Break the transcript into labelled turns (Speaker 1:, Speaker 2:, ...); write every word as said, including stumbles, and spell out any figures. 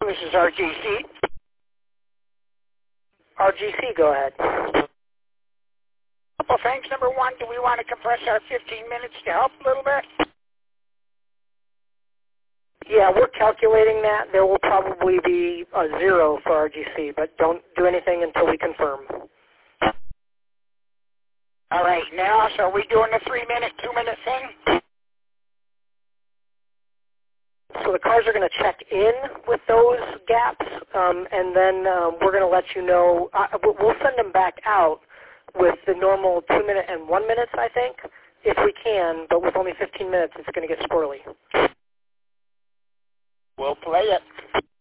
Speaker 1: this is R G C.
Speaker 2: R G C, go ahead.
Speaker 1: Couple things. Number one, do we want to compress our fifteen minutes to help a little bit?
Speaker 2: Yeah, we're calculating that. There will probably be a zero for R G C, but don't do anything until we confirm.
Speaker 1: All right, now, so are we doing the three-minute, two-minute thing?
Speaker 2: So the cars are going to check in with those gaps, um, and then um, we're going to let you know. Uh, we'll send them back out with the normal two-minute and one minutes, I think, if we can, but with only fifteen minutes, it's going to get squirrely.
Speaker 1: We'll play it.